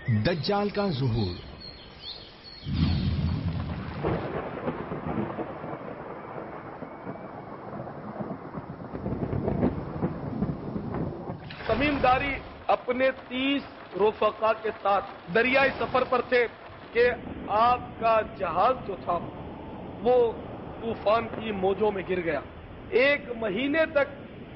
दज्जाल का ज़ुहूर। तमीमदारी अपने 30 रफ़क़ा के साथ दरियाई सफर पर थे कि आपका जहाज जो था वो तूफान की मौजों में गिर गया। 1 महीने तक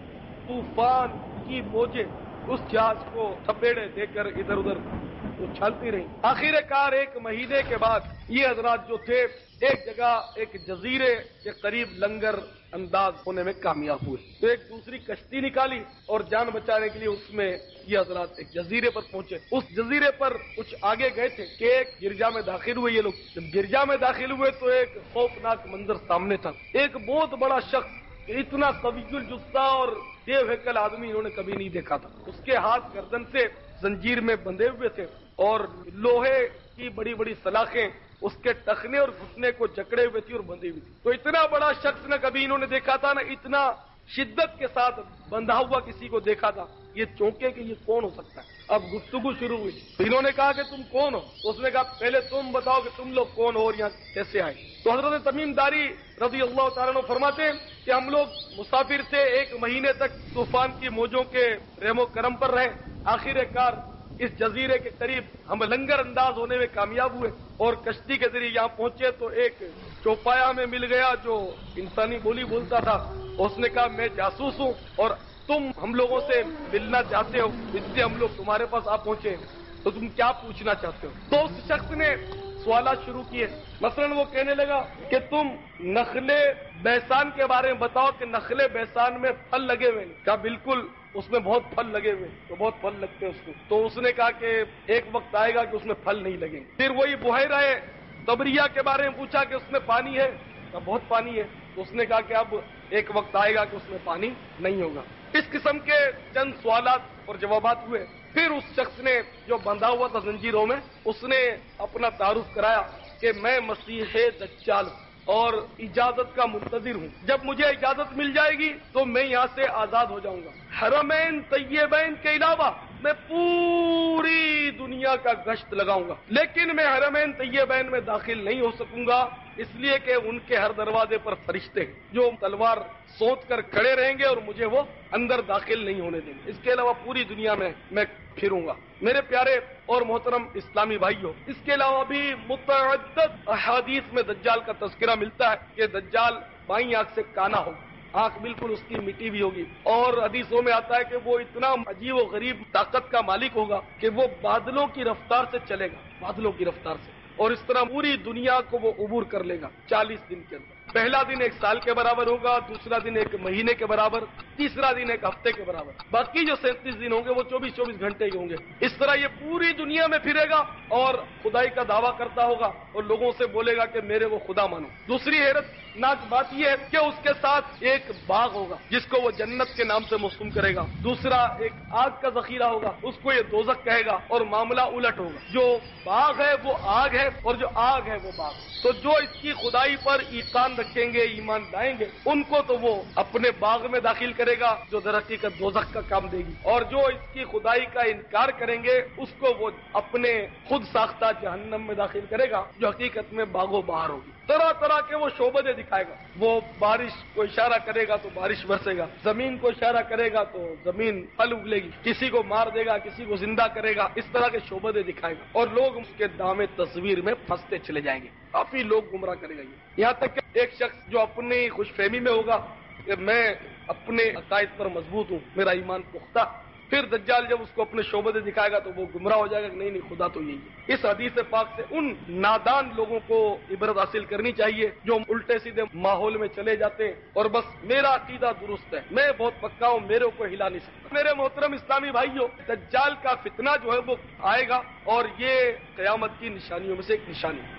तूफान की मौजें उस जहाज को थपेड़े देकर इधर उधर उछालती रही। आखिरकार 1 महीने के बाद ये हजरात जो थे एक जगह एक जजीरे के करीब लंगर अंदाज होने में कामयाब हुए। तो एक दूसरी कश्ती निकाली और जान बचाने के लिए उसमें ये हजरात एक जजीरे पर पहुंचे। उस जजीरे पर कुछ आगे गए थे कि एक गिरजा में दाखिल हुए। ये लोग जब गिरजा में दाखिल हुए तो एक खौफनाक मंजर सामने था। एक बहुत बड़ा शख्स, इतना कवियुल जुस्सा और देव हैकल आदमी इन्होंने कभी नहीं देखा था। उसके हाथ गर्दन से जंजीर में बंधे हुए थे और लोहे की बड़ी बड़ी सलाखें उसके टखने और घुटने को जकड़े हुए थी और बंधी हुई थी। तो इतना बड़ा शख्स न कभी इन्होंने देखा था, न इतना शिद्दत के साथ बंधा हुआ किसी को देखा था। ये चौंके कि ये कौन हो सकता है। अब गुफ्तगू शुरू हुई तो इन्होंने कहा कि तुम कौन हो। तो उसने कहा पहले तुम बताओ कि तुम लोग कौन हो और यहाँ कैसे आए। तो हजरत तमीमदारी रज़ी अल्लाह तआला अन्हु फरमाते हैं कि हम लोग मुसाफिर थे, 1 महीने तक तूफान की मौजों के रेमो करम पर रहे। आखिरकार इस जजीरे के करीब हम लंगर अंदाज होने में कामयाब हुए और कश्ती के जरिए यहाँ पहुंचे तो एक चौपाया में मिल गया जो इंसानी बोली बोलता था। उसने कहा मैं जासूस हूँ और तुम हम लोगों से मिलना चाहते हो, इसलिए हम लोग तुम्हारे पास आ पहुंचे, तो तुम क्या पूछना चाहते हो। तो उस शख्स ने सवालात शुरू किए। मसलन वो कहने लगा कि तुम नखले बैसान के बारे में बताओ कि नखले बैसान में फल लगे हुए। कहा बिल्कुल, उसमें बहुत फल लगे हुए। तो बहुत फल लगते हैं उसको। तो उसने कहा कि एक वक्त आएगा कि उसमें फल नहीं लगेंगे। फिर वही बुहैरा तबरिया के बारे में पूछा कि उसमें पानी है। तो बहुत पानी है। तो उसने कहा कि अब एक वक्त आएगा कि उसमें पानी नहीं होगा। इस किस्म के चंद सवालात और जवाबात हुए। फिर उस शख्स ने जो बंधा हुआ था जंजीरों में, उसने अपना तारुफ कराया कि मैं मसीह दज्जाल और इजाजत का मुंतजिर हूँ। जब मुझे इजाजत मिल जाएगी तो मैं यहाँ से आजाद हो जाऊंगा। हरमैन तय्यबैन के अलावा मैं पूरी दुनिया का गश्त लगाऊंगा, लेकिन मैं हरमैन तय्यबैन में दाखिल नहीं हो सकूंगा, इसलिए कि उनके हर दरवाजे पर फरिश्ते जो तलवार सोच कर खड़े रहेंगे और मुझे वो अंदर दाखिल नहीं होने देंगे। इसके अलावा पूरी दुनिया में मैं फिरूंगा। मेरे प्यारे और मोहतरम इस्लामी भाइयों, इसके अलावा भी मुतअद्दिद अहादीस में दज्जाल का तज़किरा मिलता है कि दज्जाल बाईं आंख से काना होगा, आंख बिल्कुल उसकी मिटी हुई होगी। और हदीसों में आता है कि वो इतना अजीब और गरीब ताकत का मालिक होगा कि वो बादलों की रफ्तार से चलेगा, बादलों की रफ्तार से, और इस तरह पूरी दुनिया को वो उबूर कर लेगा 40 दिन के अंदर। पहला दिन 1 साल के बराबर होगा, दूसरा दिन 1 महीने के बराबर, तीसरा दिन 1 हफ्ते के बराबर, बाकी जो 37 दिन होंगे वो 24-24 घंटे के होंगे। इस तरह ये पूरी दुनिया में फिरेगा और खुदाई का दावा करता होगा और लोगों से बोलेगा कि मेरे वो खुदा मानो। दूसरी हैरतनाक बात यह है कि उसके साथ एक बाग होगा जिसको वो जन्नत के नाम से मौसूम करेगा। दूसरा एक आग का जखीरा होगा, उसको ये दोजख कहेगा, और मामला उलट होगा। जो बाग है वो आग है और जो आग है वो बाग। तो जो इसकी खुदाई पर ईकान रखेंगे, ईमान लाएंगे, उनको तो वो अपने बाग में दाखिल करेगा जो दरहकीकत दोजख का काम देगी, और जो इसकी खुदाई का इनकार करेंगे उसको वो अपने खुद साख्ता जहन्नम में दाखिल करेगा जो हकीकत में बागो बहार होगी। तरह तरह के वो शोबदे दिखाएगा। वो बारिश को इशारा करेगा तो बारिश बरसेगा, जमीन को इशारा करेगा तो जमीन फल उगलेगी, किसी को मार देगा, किसी को जिंदा करेगा, इस तरह के शोबदे दिखाएगा और लोग उसके दामे तस्वीर में फंसते चले जाएंगे। काफी लोग गुमराह करेगा ये। यहाँ तक कि एक शख्स जो अपनी खुशफहमी में होगा कि मैं अपने अकायद पर मजबूत हूँ, मेरा ईमान पुख्ता, फिर दज्जाल जब उसको अपने शोबदे दिखाएगा तो वो गुमराह हो जाएगा कि नहीं खुदा तो यही है। इस हदीस पाक से उन नादान लोगों को इबरत हासिल करनी चाहिए जो उल्टे सीधे माहौल में चले जाते हैं और बस मेरा अकीदा दुरुस्त है, मैं बहुत पक्का हूँ, मेरे को हिला नहीं सकता। मेरे मोहतरम इस्लामी भाइयों, दज्जाल का फितना जो है वो आएगा और ये क़यामत की निशानियों में से एक निशानी है।